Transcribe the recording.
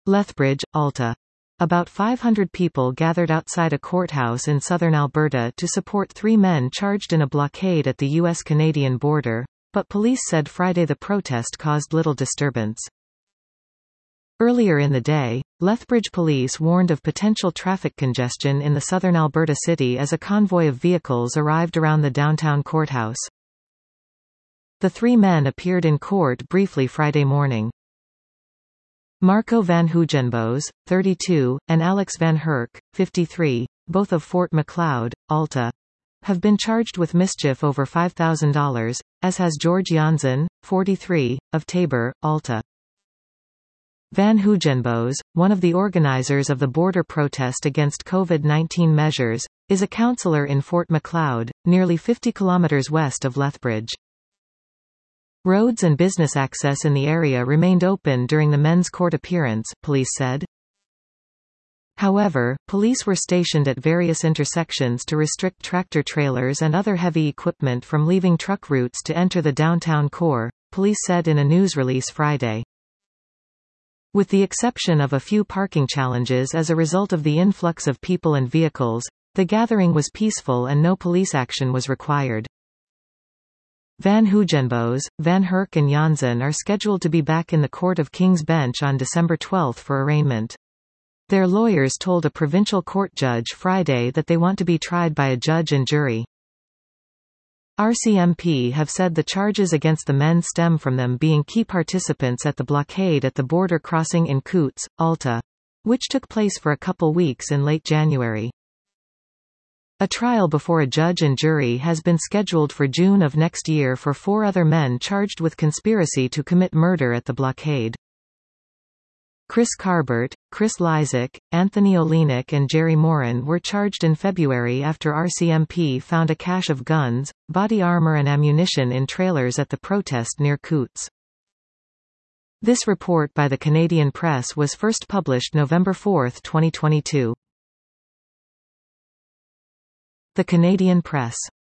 Lethbridge, Alta. About 500 people gathered outside a courthouse in southern Alberta to support 3 men charged in a blockade at the U.S.-Canadian border, but police said Friday the protest caused little disturbance. Earlier in the day, Lethbridge police warned of potential traffic congestion in the southern Alberta city as a convoy of vehicles arrived around the downtown courthouse. The 3 men appeared in court briefly Friday morning. Marco van Huijenbosch, 32, and Alex van Herk, 53, both of Fort Macleod, Alta, have been charged with mischief over $5,000, as has George Janssen, 43, of Tabor, Alta. Van Huijenbosch, one of the organizers of the border protest against COVID-19 measures, is a councillor in Fort Macleod, nearly 50 kilometers west of Lethbridge. Roads and business access in the area remained open during the men's court appearance, police said. However, police were stationed at various intersections to restrict tractor-trailers and other heavy equipment from leaving truck routes to enter the downtown core, police said in a news release Friday. With the exception of a few parking challenges as a result of the influx of people and vehicles, the gathering was peaceful and no police action was required. Van Huijenbosch, Van Herk and Janssen are scheduled to be back in the Court of King's Bench on December 12 for arraignment. Their lawyers told a provincial court judge Friday that they want to be tried by a judge and jury. RCMP have said the charges against the men stem from them being key participants at the blockade at the border crossing in Coutts, Alta, which took place for a couple weeks in late January. A trial before a judge and jury has been scheduled for June of next year for 4 other men charged with conspiracy to commit murder at the blockade. Chris Carbert, Chris Lysak, Anthony Olenek and Jerry Morin were charged in February after RCMP found a cache of guns, body armor and ammunition in trailers at the protest near Coutts. This report by the Canadian Press was first published November 4, 2022. The Canadian Press